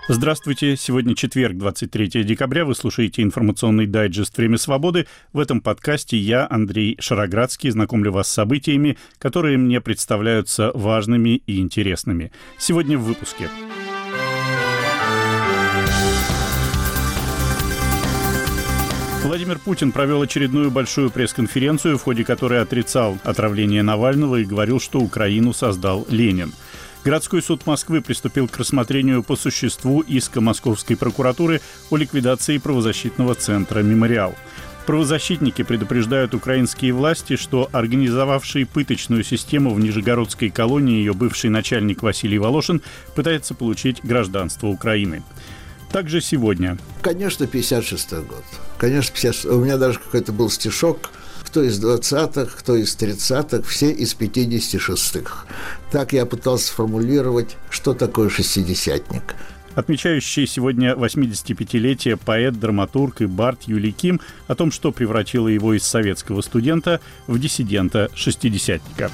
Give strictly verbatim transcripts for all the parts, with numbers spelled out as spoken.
Здравствуйте. Сегодня четверг, двадцать третьего декабря. Вы слушаете информационный дайджест «Время свободы». В этом подкасте я, Андрей Шароградский, знакомлю вас с событиями, которые мне представляются важными и интересными. Сегодня в выпуске. Владимир Путин провел очередную большую пресс-конференцию, в ходе которой отрицал отравление Навального и говорил, что Украину создал Ленин. Городской суд Москвы приступил к рассмотрению по существу иска Московской прокуратуры о ликвидации правозащитного центра «Мемориал». Правозащитники предупреждают украинские власти, что организовавший пыточную систему в Нижегородской колонии ее бывший начальник Василий Волошин пытается получить гражданство Украины. Также сегодня. Конечно, пятьдесят шестой год. Конечно, пятьдесят шестой. У меня даже какой-то был стишок. Кто из двадцатых, кто из тридцатых, все из пятидесяти шестых. Так я пытался сформулировать, что такое шестидесятник. Отмечающий сегодня восьмидесятипятилетие поэт, драматург и бард Юлий Ким о том, что превратило его из советского студента в диссидента-шестидесятника.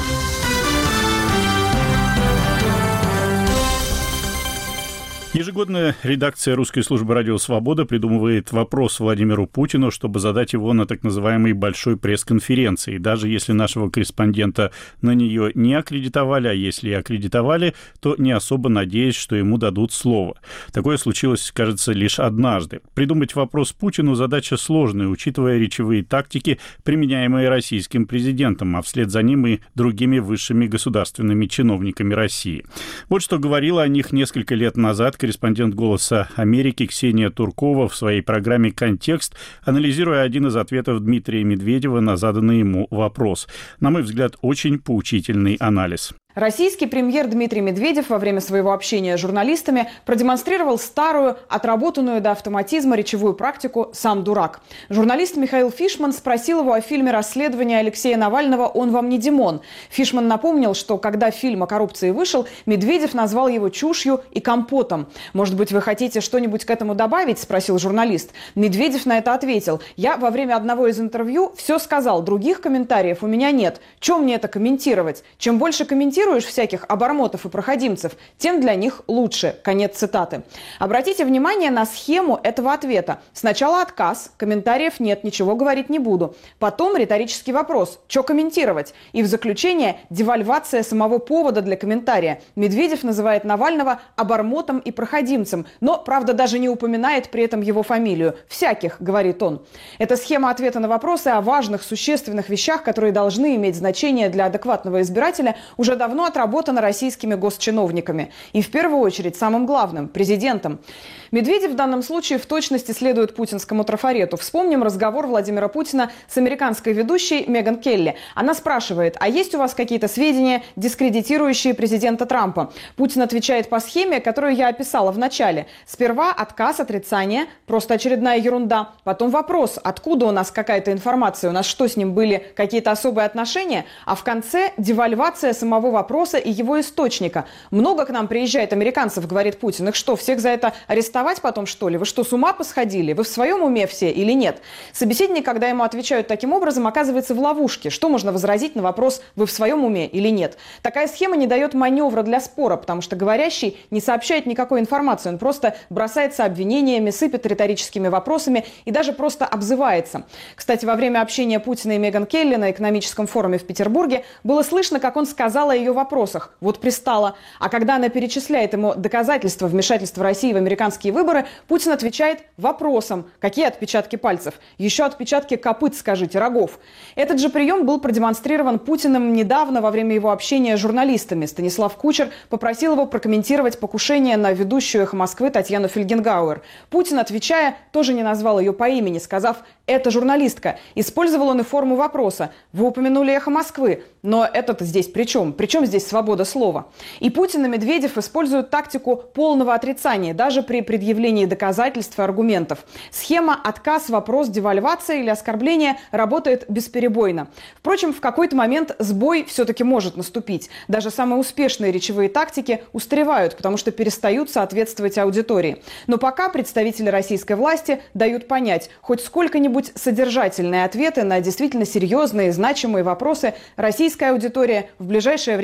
Ежегодно редакция русской службы «Радио Свобода» придумывает вопрос Владимиру Путину, чтобы задать его на так называемой большой пресс-конференции. Даже если нашего корреспондента на нее не аккредитовали, а если и аккредитовали, то не особо надеясь, что ему дадут слово. Такое случилось, кажется, лишь однажды. Придумать вопрос Путину задача сложная, учитывая речевые тактики, применяемые российским президентом, а вслед за ним и другими высшими государственными чиновниками России. Вот что говорила о них несколько лет назад корреспондент «Голоса Америки» Ксения Туркова в своей программе «Контекст», анализируя один из ответов Дмитрия Медведева на заданный ему вопрос. На мой взгляд, очень поучительный анализ. Российский премьер Дмитрий Медведев во время своего общения с журналистами продемонстрировал старую, отработанную до автоматизма речевую практику «сам дурак». Журналист Михаил Фишман спросил его о фильме расследования Алексея Навального «Он вам не Димон». Фишман напомнил, что когда фильм о коррупции вышел, Медведев назвал его чушью и компотом. «Может быть, вы хотите что-нибудь к этому добавить?» – спросил журналист. Медведев на это ответил: «Я во время одного из интервью все сказал, других комментариев у меня нет. Чем мне это комментировать? Чем больше комментирую, всяких обормотов и проходимцев, тем для них лучше». Конец цитаты. Обратите внимание на схему этого ответа. Сначала отказ, комментариев нет, ничего говорить не буду. Потом риторический вопрос, что комментировать? И в заключение девальвация самого повода для комментария. Медведев называет Навального обормотом и проходимцем, но, правда, даже не упоминает при этом его фамилию. «Всяких», говорит он. Это схема ответа на вопросы о важных, существенных вещах, которые должны иметь значение для адекватного избирателя, уже давно отработано российскими госчиновниками. И в первую очередь самым главным – президентом. Медведев в данном случае в точности следует путинскому трафарету. Вспомним разговор Владимира Путина с американской ведущей Меган Келли. Она спрашивает: а есть у вас какие-то сведения, дискредитирующие президента Трампа? Путин отвечает по схеме, которую я описала в начале. Сперва отказ, отрицание, просто очередная ерунда. Потом вопрос: откуда у нас какая-то информация, у нас что, с ним были какие-то особые отношения? А в конце девальвация самого вопроса и его источника. Много к нам приезжает американцев, говорит Путин. Их что, всех за это арестовать потом, что ли? Вы что, с ума посходили? Вы в своем уме все или нет? Собеседник, когда ему отвечают таким образом, оказывается в ловушке. Что можно возразить на вопрос: вы в своем уме или нет? Такая схема не дает маневра для спора, потому что говорящий не сообщает никакой информации. Он просто бросается обвинениями, сыпет риторическими вопросами и даже просто обзывается. Кстати, во время общения Путина и Меган Келли на экономическом форуме в Петербурге было слышно, как он сказал о ее вопросах. Вот пристала. А когда она перечисляет ему доказательства вмешательства России в американские выборы, Путин отвечает вопросом: какие отпечатки пальцев? Еще отпечатки копыт, скажите, рогов. Этот же прием был продемонстрирован Путиным недавно во время его общения с журналистами. Станислав Кучер попросил его прокомментировать покушение на ведущую «Эхо Москвы» Татьяну Фельгенгауэр. Путин, отвечая, тоже не назвал ее по имени, сказав: «Это журналистка». Использовал он и форму вопроса: «Вы упомянули «Эхо Москвы», но это-то здесь при чем? При чем здесь свобода слова?» И Путин и Медведев используют тактику полного отрицания, даже при предъявлении доказательств и аргументов. Схема отказ, вопрос, девальвация или оскорбление работает бесперебойно. Впрочем, в какой-то момент сбой все-таки может наступить. Даже самые успешные речевые тактики устаревают, потому что перестают соответствовать аудитории. Но пока представители российской власти дают понять, хоть сколько-нибудь содержательные ответы на действительно серьезные и значимые вопросы российская аудитория в ближайшее время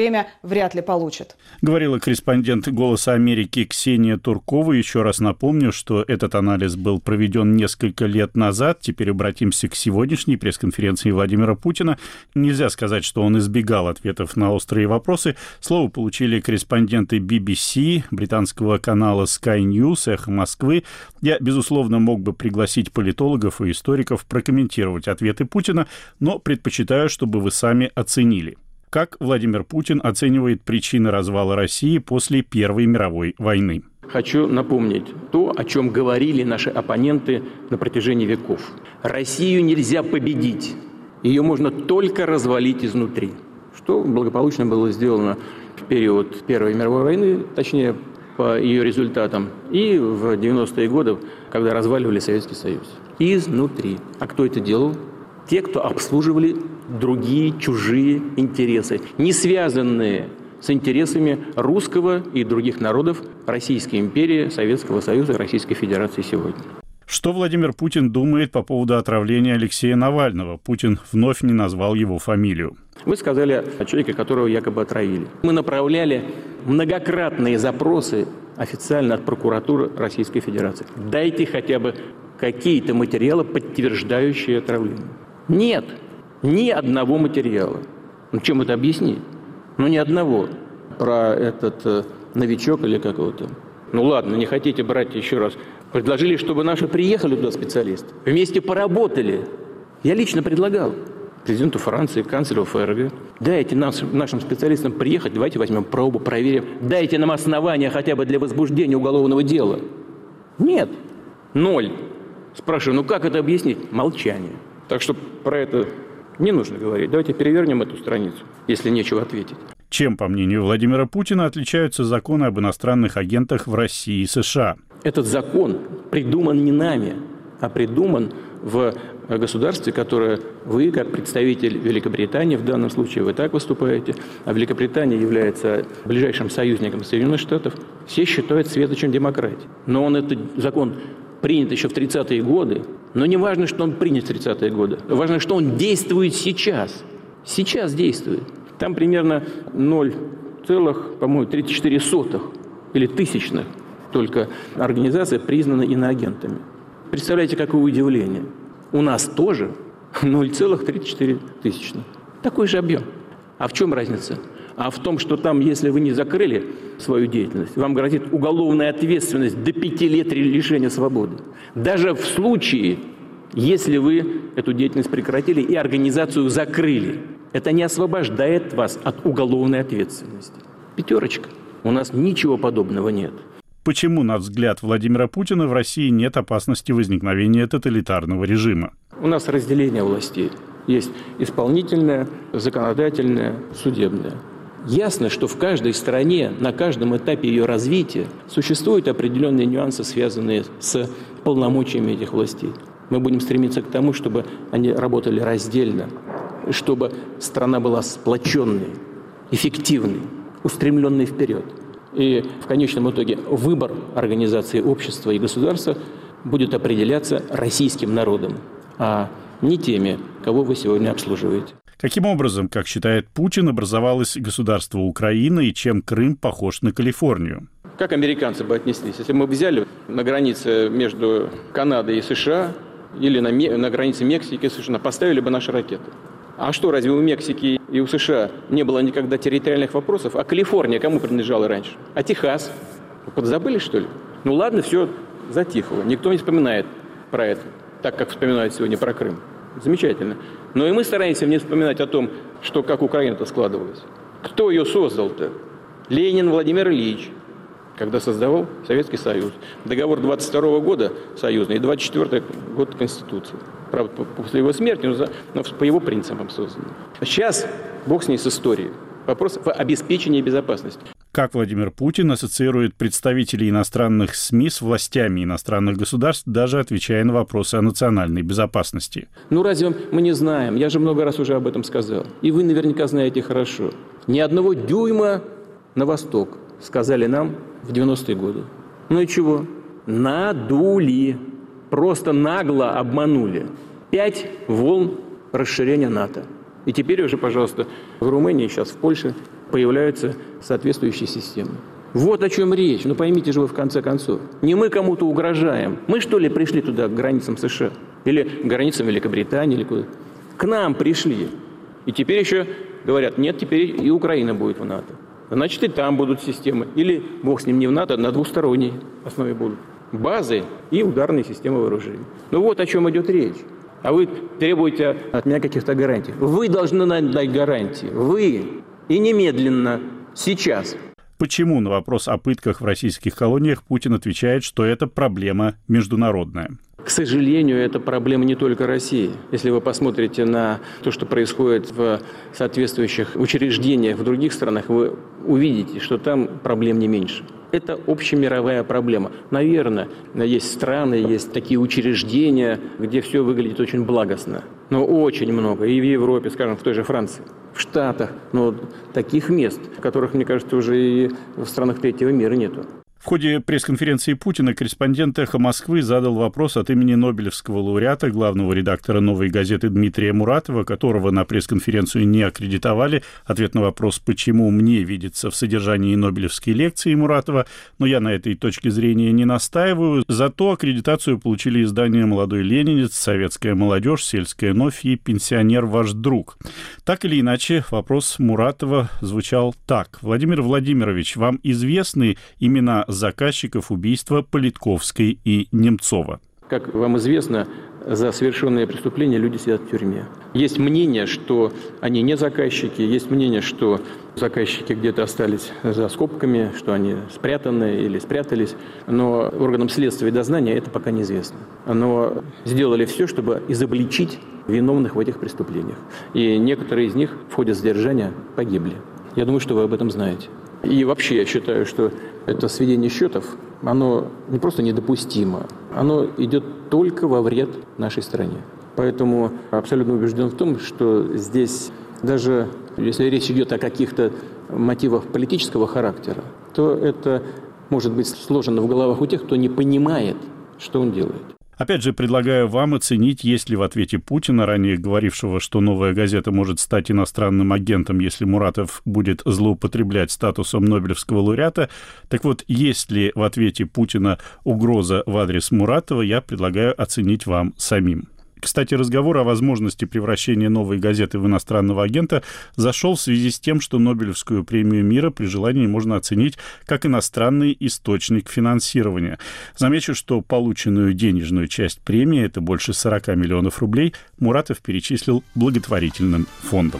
время вряд ли получит. Говорила корреспондент «Голоса Америки» Ксения Туркова. Еще раз напомню, что этот анализ был проведен несколько лет назад. Теперь обратимся к сегодняшней пресс-конференции Владимира Путина. Нельзя сказать, что он избегал ответов на острые вопросы. Слово получили корреспонденты би би си, британского канала Sky News, «Эхо Москвы». Я, безусловно, мог бы пригласить политологов и историков прокомментировать ответы Путина, но предпочитаю, чтобы вы сами оценили. Как Владимир Путин оценивает причины развала России после Первой мировой войны? Хочу напомнить то, о чем говорили наши оппоненты на протяжении веков. Россию нельзя победить. Ее можно только развалить изнутри. Что благополучно было сделано в период Первой мировой войны, точнее, по ее результатам, и в девяностые годы, когда разваливали Советский Союз. Изнутри. А кто это делал? Те, кто обслуживали другие чужие интересы, не связанные с интересами русского и других народов Российской империи, Советского Союза и Российской Федерации сегодня. Что Владимир Путин думает по поводу отравления Алексея Навального? Путин вновь не назвал его фамилию. Вы сказали о человеке, которого якобы отравили. Мы направляли многократные запросы официально от прокуратуры Российской Федерации. Дайте хотя бы какие-то материалы, подтверждающие отравление. Нет, ни одного материала. Ну, чем это объяснить? Ну, ни одного. Про этот э, новичок или какого-то. Ну, ладно, не хотите брать еще раз. Предложили, чтобы наши приехали туда специалисты. Вместе поработали. Я лично предлагал президенту Франции, канцлеру эф эр гэ. Дайте нам, нашим специалистам приехать, давайте возьмем пробу, проверим. Дайте нам основания хотя бы для возбуждения уголовного дела. Нет. Ноль. Спрашиваю, ну как это объяснить? Молчание. Так что про это не нужно говорить. Давайте перевернем эту страницу, если нечего ответить. Чем, по мнению Владимира Путина, отличаются законы об иностранных агентах в России и США? Этот закон придуман не нами, а придуман в государстве, которое вы, как представитель Великобритании, в данном случае вы так выступаете, а Великобритания является ближайшим союзником Соединенных Штатов, все считают светочем демократии. Но он этот закон принят еще в тридцатые годы, но не важно, что он принят в тридцатые годы, важно, что он действует сейчас. Сейчас действует. Там примерно ноль целых, по-моему, тридцать четыре сотых или тысячных только организации признаны иноагентами. Представляете, какое удивление. У нас тоже ноль целых тридцать четыре тысячных. Такой же объем. А в чем разница? А в том, что там, если вы не закрыли свою деятельность, вам грозит уголовная ответственность до пяти лет лишения свободы. Даже в случае, если вы эту деятельность прекратили и организацию закрыли. Это не освобождает вас от уголовной ответственности. Пятерочка. У нас ничего подобного нет. Почему, на взгляд Владимира Путина, в России нет опасности возникновения тоталитарного режима? У нас разделение властей. Есть исполнительная, законодательная, судебная. Ясно, что в каждой стране, на каждом этапе ее развития существуют определенные нюансы, связанные с полномочиями этих властей. Мы будем стремиться к тому, чтобы они работали раздельно, чтобы страна была сплоченной, эффективной, устремленной вперед. И в конечном итоге выбор организации общества и государства будет определяться российским народом, а не теми, кого вы сегодня обслуживаете. Каким образом, как считает Путин, образовалось государство Украина и чем Крым похож на Калифорнию? Как американцы бы отнеслись, если бы мы взяли на границе между Канадой и США или на, на границе Мексики и США, поставили бы наши ракеты? А что, разве у Мексики и у США не было никогда территориальных вопросов? А Калифорния кому принадлежала раньше? А Техас? Вы подзабыли, что ли? Ну ладно, все затихло. Никто не вспоминает про это, так как вспоминают сегодня про Крым. Замечательно. Но и мы стараемся не вспоминать о том, что как Украина-то складывалась. Кто ее создал-то? Ленин Владимир Ильич, когда создавал Советский Союз. Договор двадцать второго года союзный и двадцать четвёртый год Конституции. Правда, после его смерти, но по его принципам создано. Сейчас, бог с ней, с историей. Вопрос в обеспечении безопасности. Как Владимир Путин ассоциирует представителей иностранных СМИ с властями иностранных государств, даже отвечая на вопросы о национальной безопасности? Ну разве мы не знаем? Я же много раз уже об этом сказал. И вы наверняка знаете хорошо. Ни одного дюйма на восток, сказали нам в девяностые годы. Ну и чего? Надули. Просто нагло обманули. Пять волн расширения НАТО. И теперь уже, пожалуйста, в Румынии, сейчас в Польше появляются соответствующие системы. Вот о чем речь. Ну поймите же вы в конце концов. Не мы кому-то угрожаем. Мы что ли пришли туда, к границам США? Или к границам Великобритании? Или куда? К нам пришли. И теперь еще говорят, нет, теперь и Украина будет в НАТО. Значит, и там будут системы. Или, бог с ним, не в НАТО, а на двусторонней основе будут. Базы и ударные системы вооружений. Ну вот о чем идет речь. А вы требуете от меня каких-то гарантий. Вы должны дать гарантии. Вы. И немедленно. Сейчас. Почему на вопрос о пытках в российских колониях Путин отвечает, что это проблема международная? К сожалению, это проблема не только России. Если вы посмотрите на то, что происходит в соответствующих учреждениях в других странах, вы увидите, что там проблем не меньше. Это общемировая проблема. Наверное, есть страны, есть такие учреждения, где все выглядит очень благостно. Но очень много. И в Европе, скажем, в той же Франции, в Штатах. Но таких мест, которых, мне кажется, уже и в странах третьего мира нету. В ходе пресс-конференции Путина корреспондент «Эхо Москвы» задал вопрос от имени Нобелевского лауреата, главного редактора «Новой газеты» Дмитрия Муратова, которого на пресс-конференцию не аккредитовали. Ответ на вопрос, почему мне видится в содержании Нобелевской лекции Муратова, но я на этой точке зрения не настаиваю. Зато аккредитацию получили издания «Молодой ленинец», «Советская молодежь», «Сельская новь» и «Пенсионер ваш друг». Так или иначе, вопрос Муратова звучал так. Владимир Владимирович, вам известны имена заказчиков убийства Политковской и Немцова? Как вам известно, за совершенные преступления люди сидят в тюрьме. Есть мнение, что они не заказчики, есть мнение, что заказчики где-то остались за скобками, что они спрятаны или спрятались, но органам следствия и дознания это пока неизвестно. Но сделали все, чтобы изобличить виновных в этих преступлениях. И некоторые из них в ходе задержания погибли. Я думаю, что вы об этом знаете. И вообще я считаю, что это сведение счетов, оно не просто недопустимо, оно идет только во вред нашей стране. Поэтому абсолютно убежден в том, что здесь, даже если речь идет о каких-то мотивах политического характера, то это может быть сложено в головах у тех, кто не понимает, что он делает. Опять же, предлагаю вам оценить, есть ли в ответе Путина, ранее говорившего, что «Новая газета» может стать иностранным агентом, если Муратов будет злоупотреблять статусом Нобелевского лауреата. Так вот, есть ли в ответе Путина угроза в адрес Муратова, я предлагаю оценить вам самим. Кстати, разговор о возможности превращения «Новой газеты» в иностранного агента зашел в связи с тем, что Нобелевскую премию мира при желании можно оценить как иностранный источник финансирования. Замечу, что полученную денежную часть премии, это больше сорок миллионов рублей, Муратов перечислил благотворительным фондам.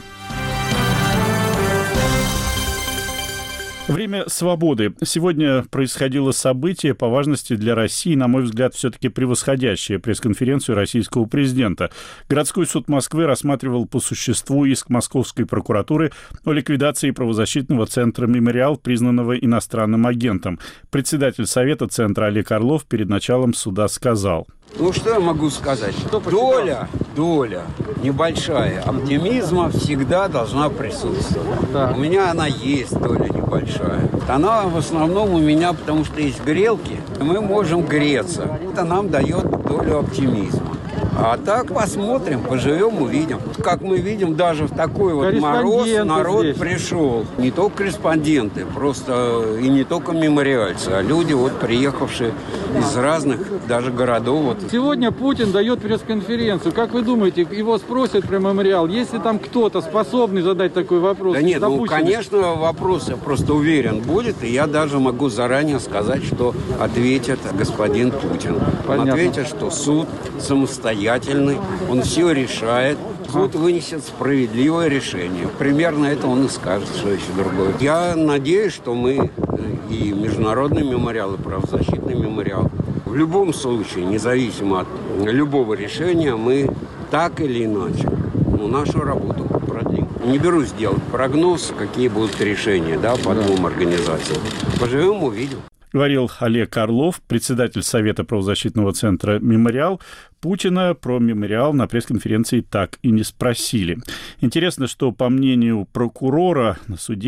Время свободы. Сегодня происходило событие по важности для России, на мой взгляд, все-таки превосходящее пресс-конференцию российского президента. Городской суд Москвы рассматривал по существу иск Московской прокуратуры о ликвидации правозащитного центра «Мемориал», признанного иностранным агентом. Председатель Совета центра Олег Орлов перед началом суда сказал: Ну, что я могу сказать? Доля, доля небольшая оптимизма всегда должна присутствовать. Да. У меня она есть, доля небольшая. Она в основном у меня, потому что есть грелки, и мы можем греться. Это нам дает долю оптимизма. А так посмотрим, поживем, увидим. Как мы видим, даже в такой вот мороз народ здесь пришел. Не только корреспонденты, просто и не только мемориальцы, а люди, вот приехавшие из разных даже городов. Вот. Сегодня Путин дает пресс-конференцию. Как вы думаете, его спросят про мемориал? Есть ли там кто-то способный задать такой вопрос? Да нет, ну, конечно, вопрос, я просто уверен, будет. И я даже могу заранее сказать, что ответит господин Путин. Понятно. Он ответит, что суд самостоятельный. Он все решает. Суд вынесет справедливое решение. Примерно это он и скажет, что еще другое. Я надеюсь, что мы и международный мемориал, и правозащитный мемориал в любом случае, независимо от любого решения, мы так или иначе ну, нашу работу продлим. Не берусь делать прогноз, какие будут решения да, по двум организациям. Поживем, увидим. Говорил Олег Орлов, председатель Совета правозащитного центра «Мемориал». Путина про «Мемориал» на пресс-конференции так и не спросили. Интересно, что, по мнению прокурора на суде,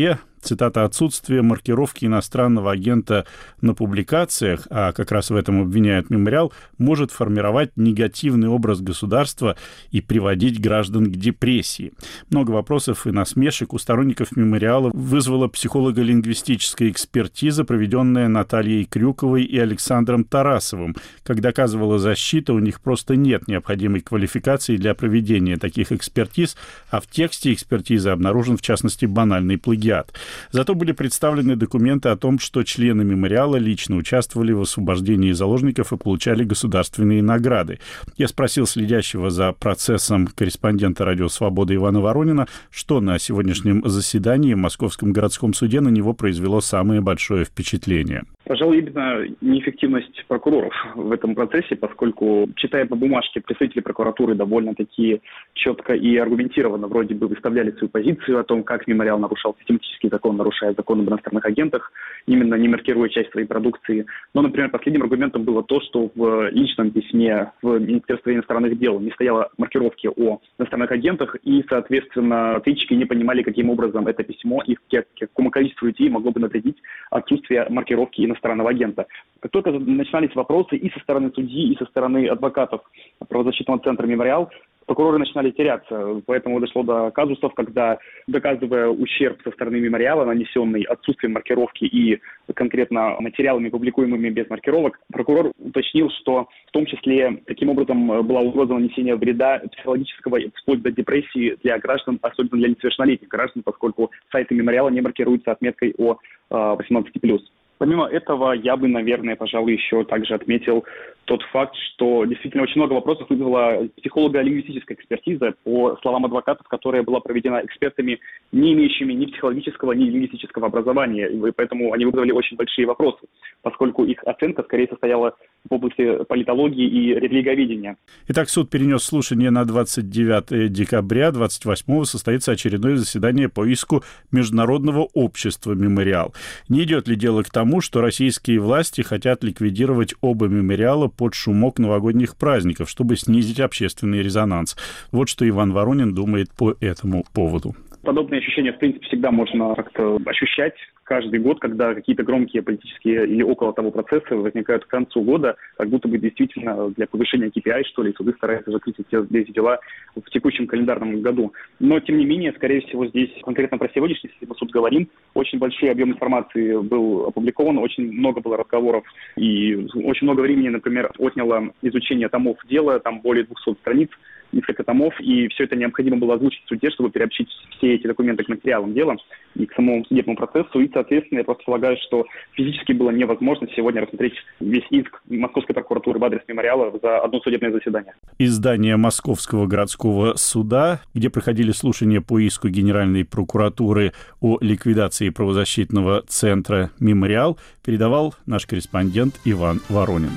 цитата, «отсутствие маркировки иностранного агента на публикациях», а как раз в этом обвиняют «Мемориал», может формировать негативный образ государства и приводить граждан к депрессии. Много вопросов и насмешек у сторонников «Мемориала» вызвала психолого-лингвистическая экспертиза, проведенная Натальей Крюковой и Александром Тарасовым. Как доказывала защита, у них просто нет необходимой квалификации для проведения таких экспертиз, а в тексте экспертизы обнаружен, в частности, банальный плагиат. Зато были представлены документы о том, что члены «Мемориала» лично участвовали в освобождении заложников и получали государственные награды. Я спросил следящего за процессом корреспондента «Радио Свобода» Ивана Воронина, что на сегодняшнем заседании в Московском городском суде на него произвело самое большое впечатление. Пожалуй, именно неэффективность прокуроров в этом процессе, поскольку, читая по бумажке, представители прокуратуры довольно-таки четко и аргументированно вроде бы выставляли свою позицию о том, как «Мемориал» нарушал систематический закон, нарушая закон об иностранных агентах, именно не маркируя часть своей продукции. Но, например, последним аргументом было то, что в личном письме в Министерство иностранных дел не стояло маркировки о иностранных агентах, и, соответственно, ответчики не понимали, каким образом это письмо и к какому количеству людей могло бы навредить отсутствие маркировки иностранного агента. Как только начинались вопросы и со стороны судьи, и со стороны адвокатов правозащитного центра «Мемориал», прокуроры начинали теряться. Поэтому дошло до казусов, когда, доказывая ущерб со стороны «Мемориала», нанесенный отсутствием маркировки и конкретно материалами, публикуемыми без маркировок, прокурор уточнил, что в том числе таким образом была угроза нанесения вреда психологического вплоть до депрессии для граждан, особенно для несовершеннолетних граждан, поскольку сайты «Мемориала» не маркируются отметкой о восемнадцать плюс. Помимо этого, я бы, наверное, пожалуй, еще также отметил тот факт, что действительно очень много вопросов вызвала психолого-лингвистическая экспертиза, по словам адвокатов, которая была проведена экспертами, не имеющими ни психологического, ни лингвистического образования, и поэтому они вызвали очень большие вопросы, поскольку их оценка скорее состояла в области политологии и религоведения. Итак, суд перенес слушание на двадцать девятое декабря, двадцать восьмого состоится очередное заседание по иску Международного общества «Мемориал». Не идет ли дело к тому, что российские власти хотят ликвидировать оба «Мемориала» под шумок новогодних праздников, чтобы снизить общественный резонанс? Вот что Иван Воронин думает по этому поводу. Подобные ощущения, в принципе, всегда можно как-то ощущать каждый год, когда какие-то громкие политические или около того процессы возникают к концу года, как будто бы действительно для повышения кей пи ай, что ли, суды стараются закрыть эти дела в текущем календарном году. Но, тем не менее, скорее всего, здесь конкретно про сегодняшний, если мы суд говорим, очень большой объем информации был опубликован, очень много было разговоров, и очень много времени, например, отняло изучение томов дела, там более двухсот страниц, несколько томов, и все это необходимо было озвучить в суде, чтобы приобщить все эти документы к материалам дела и к самому судебному процессу. И, соответственно, я просто полагаю, что физически было невозможно сегодня рассмотреть весь иск Московской прокуратуры в адрес «Мемориала» за одно судебное заседание. Из здания Московского городского суда, где проходили слушания по иску Генеральной прокуратуры о ликвидации правозащитного центра «Мемориал», передавал наш корреспондент Иван Воронин.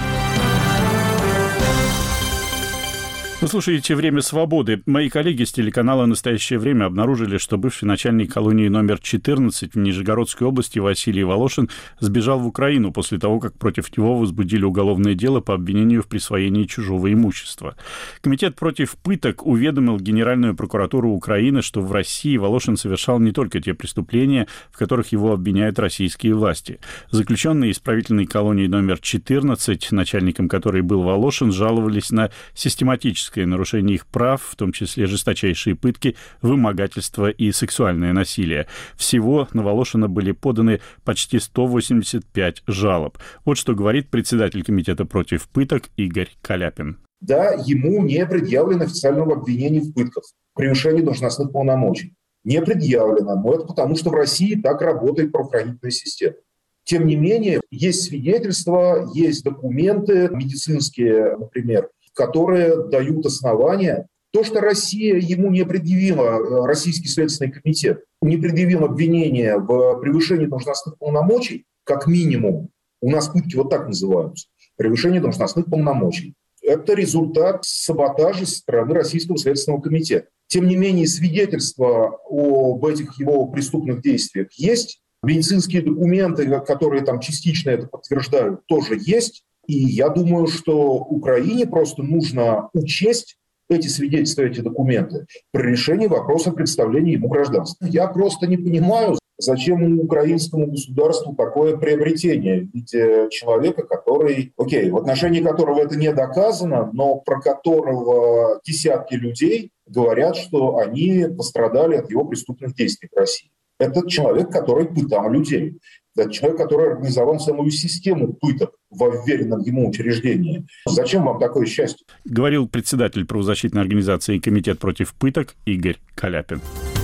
Вы слушаете «Время свободы». Мои коллеги с телеканала «Настоящее время» обнаружили, что бывший начальник колонии номер четырнадцать в Нижегородской области Василий Волошин сбежал в Украину после того, как против него возбудили уголовное дело по обвинению в присвоении чужого имущества. Комитет против пыток уведомил Генеральную прокуратуру Украины, что в России Волошин совершал не только те преступления, в которых его обвиняют российские власти. Заключенные исправительной колонии номер четырнадцать, начальником которой был Волошин, жаловались на систематическое нарушение их прав, в том числе жесточайшие пытки, вымогательство и сексуальное насилие. Всего на Волошина были поданы почти сто восемьдесят пять жалоб. Вот что говорит председатель комитета против пыток Игорь Каляпин. Да, ему не предъявлено официального обвинения в пытках, превышении должностных полномочий. Не предъявлено, но это потому, что в России так работает правоохранительная система. Тем не менее, есть свидетельства, есть документы медицинские, например, которые дают основания. То, что Россия ему не предъявила, Российский следственный комитет, не предъявил обвинения в превышении должностных полномочий, как минимум, у нас пытки вот так называются, превышение должностных полномочий, это результат саботажа со стороны Российского следственного комитета. Тем не менее, свидетельства об этих его преступных действиях есть, медицинские документы, которые там частично это подтверждают, тоже есть. И я думаю, что Украине просто нужно учесть эти свидетельства, эти документы при решении вопроса представления ему гражданства. Я просто не понимаю, Зачем украинскому государству такое приобретение в виде человека, который, окей, в отношении которого это не доказано, но про которого десятки людей говорят, что они пострадали от его преступных действий в России. Это человек, который пытал людей. Это человек, который организовал самую систему пыток в вверенном ему учреждении. Зачем вам такое счастье? Говорил председатель правозащитной организации «Комитет против пыток» Игорь Каляпин.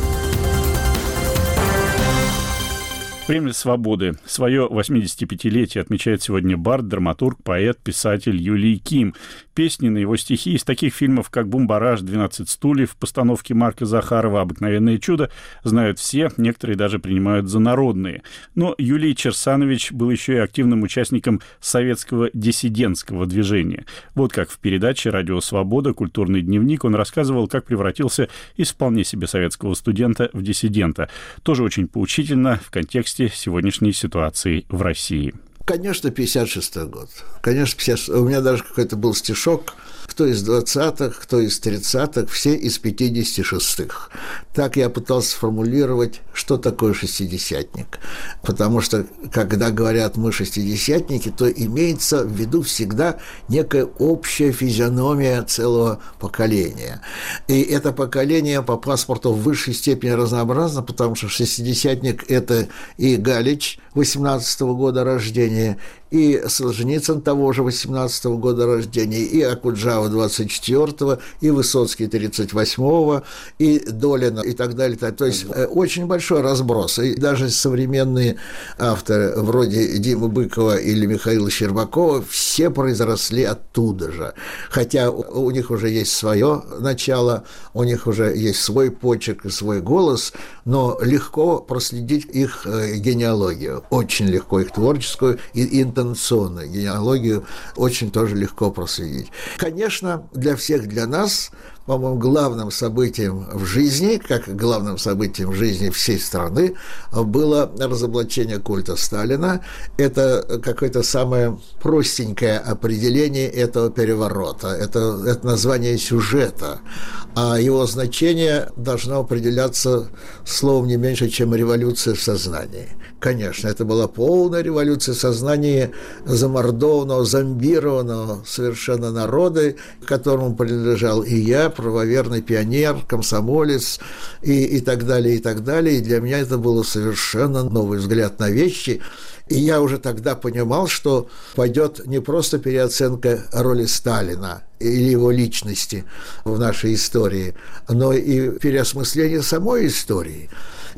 Время свободы. Свое восьмидесятипятилетие отмечает сегодня бард, драматург, поэт, писатель Юлий Ким. Песни на его стихи из таких фильмов, как «Бумбараш», «двенадцать стульев», постановки Марка Захарова «Обыкновенное чудо» знают все, некоторые даже принимают за народные. Но Юлий Черсанович был еще и активным участником советского диссидентского движения. Вот как в передаче «Радио Свобода. Культурный дневник» он рассказывал, как превратился из вполне себе советского студента в диссидента. Тоже очень поучительно в контексте сегодняшней ситуации в России. Конечно, пятьдесят шестой год. Конечно, пятьдесят... у меня даже какой-то был стишок. Кто из двадцатых, кто из тридцатых, все из пятидесяти шестых. Так я пытался сформулировать, что такое шестидесятник. Потому что, когда говорят «мы шестидесятники», то имеется в виду всегда некая общая физиономия целого поколения. И это поколение по паспорту в высшей степени разнообразно, потому что шестидесятник – это и Галич восемнадцатого года рождения, и Солженицын того же восемнадцатого года рождения, и Окуджава двадцать четвёртого, и Высоцкий тридцать восьмого, и Долина, и так далее. То есть очень большой разброс. И даже современные авторы, вроде Димы Быкова или Михаила Щербакова, все произросли оттуда же. Хотя у них уже есть свое начало, у них уже есть свой почерк и свой голос, но легко проследить их генеалогию. Очень легко их творческую и интонационную генеалогию очень тоже легко проследить. Конечно, для всех, для нас, по-моему, главным событием в жизни, как главным событием в жизни всей страны, было разоблачение культа Сталина. Это какое-то самое простенькое определение этого переворота. Это, это название сюжета. А его значение должно определяться словом не меньше, чем революция в сознании. Конечно, это была полная революция сознания замордованного, зомбированного совершенно народа, к которому принадлежал и я, правоверный пионер, комсомолец и, и так далее, и так далее. И для меня это был совершенно новый взгляд на вещи. И я уже тогда понимал, что пойдет не просто переоценка роли Сталина или его личности в нашей истории, но и переосмысление самой истории,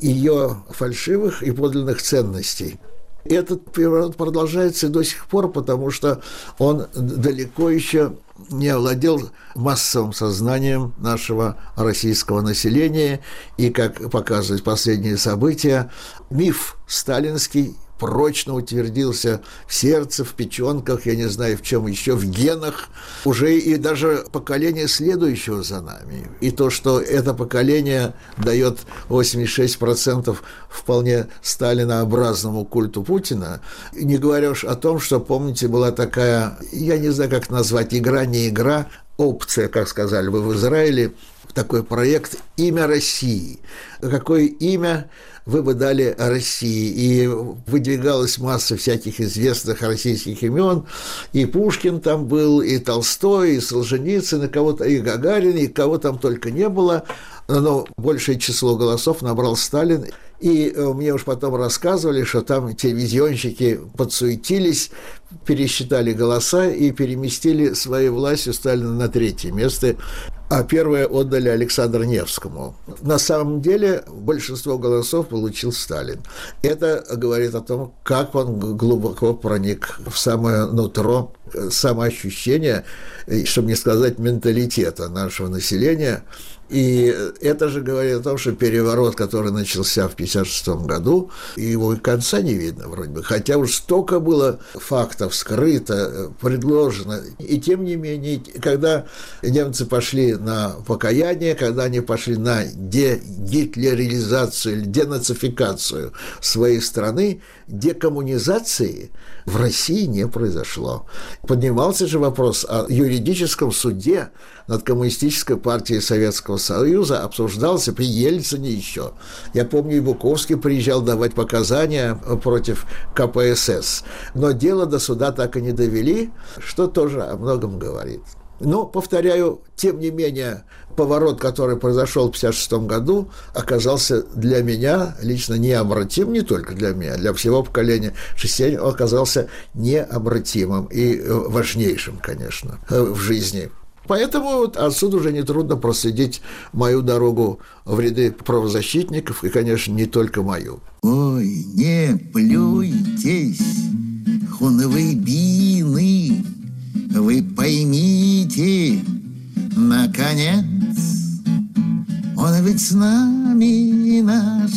ее фальшивых и подлинных ценностей. Этот переворот продолжается и до сих пор, потому что он далеко еще не овладел массовым сознанием нашего российского населения. И, как показывают последние события, миф сталинский прочно утвердился в сердце, в печенках, я не знаю, в чем еще, в генах, уже и даже поколение следующего за нами. И то, что это поколение дает восемьдесят шесть процентов вполне сталинообразному культу Путина, не говоря уж о том, что, помните, была такая, я не знаю, как назвать, игра, не игра, опция, как сказали вы в Израиле, такой проект «Имя России». Какое имя вы бы дали России? И выдвигалась масса всяких известных российских имен. И Пушкин там был, и Толстой, и Солженицын, и кого-то, и Гагарин, и кого там только не было. Но большее число голосов набрал Сталин. И мне уж потом рассказывали, что там телевизионщики подсуетились, пересчитали голоса и переместили своей властью Сталина на третье место, а первое отдали Александру Невскому. На самом деле большинство голосов получил Сталин. Это говорит о том, как он глубоко проник в самое нутро, самоощущение, чтобы не сказать менталитета нашего населения. И это же говорит о том, что переворот, который начался в пятьдесят шестом году, его и конца не видно вроде бы. Хотя уж столько было фактов скрыто, предложено. И тем не менее, когда немцы пошли на покаяние, когда они пошли на дегитлеризацию, денацификацию своей страны, декоммунизации в России не произошло. Поднимался же вопрос о юридическом суде над Коммунистической партией Советского Союза обсуждался при Ельцине еще. Я помню, и Буковский приезжал давать показания против ка пэ эс эс. Но дело до суда так и не довели, что тоже о многом говорит. Но, повторяю, тем не менее, поворот, который произошел в тысяча девятьсот пятьдесят шестом году, оказался для меня лично необратим, не только для меня, для всего поколения шестидесятых, он оказался необратимым и важнейшим, конечно, в жизни. Поэтому вот отсюда уже нетрудно проследить мою дорогу в ряды правозащитников, и, конечно, не только мою. Ой, не плюйтесь, хунвейбины, вы поймите, наконец, он ведь с нами наш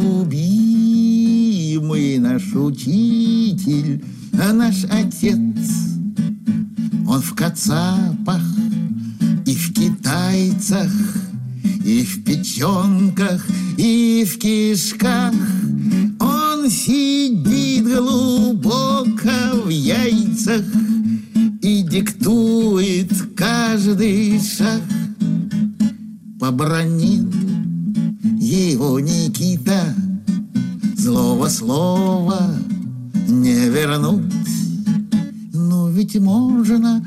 любимый, наш учитель, а наш отец. Он в кацапах и в китайцах, и в печенках, и в кишках. Он сидит глубоко в яйцах и диктует каждый шаг. Побранил его Никита, злого слова не вернуть. Но ведь можно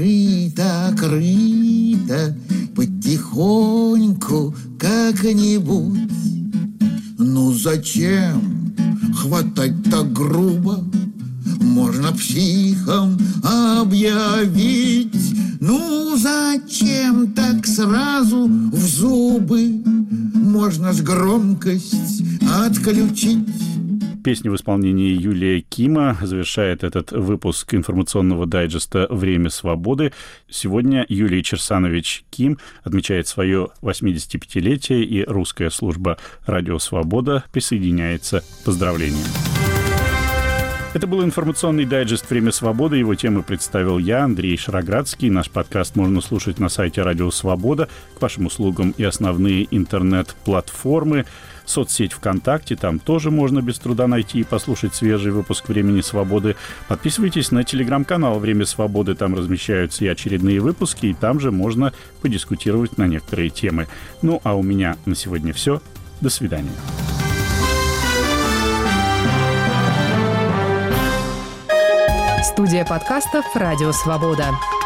шито-крыто, потихоньку как-нибудь. Ну зачем хватать так грубо? Можно психом объявить. Ну зачем так сразу в зубы? Можно ж громкость отключить. Песня в исполнении Юлия Кима завершает этот выпуск информационного дайджеста «Время свободы». Сегодня Юлий Черсанович Ким отмечает свое восьмидесятипятилетие, и русская служба «Радио Свобода» присоединяется к поздравлениям. Это был информационный дайджест «Время свободы». Его темы представил я, Андрей Шароградский. Наш подкаст можно слушать на сайте «Радио Свобода». К вашим услугам и основные интернет-платформы. Соцсеть ВКонтакте, там тоже можно без труда найти и послушать свежий выпуск «Времени свободы». Подписывайтесь на телеграм-канал «Время свободы», там размещаются и очередные выпуски, и там же можно подискутировать на некоторые темы. Ну, а у меня на сегодня все. До свидания. Студия подкастов «Радио Свобода».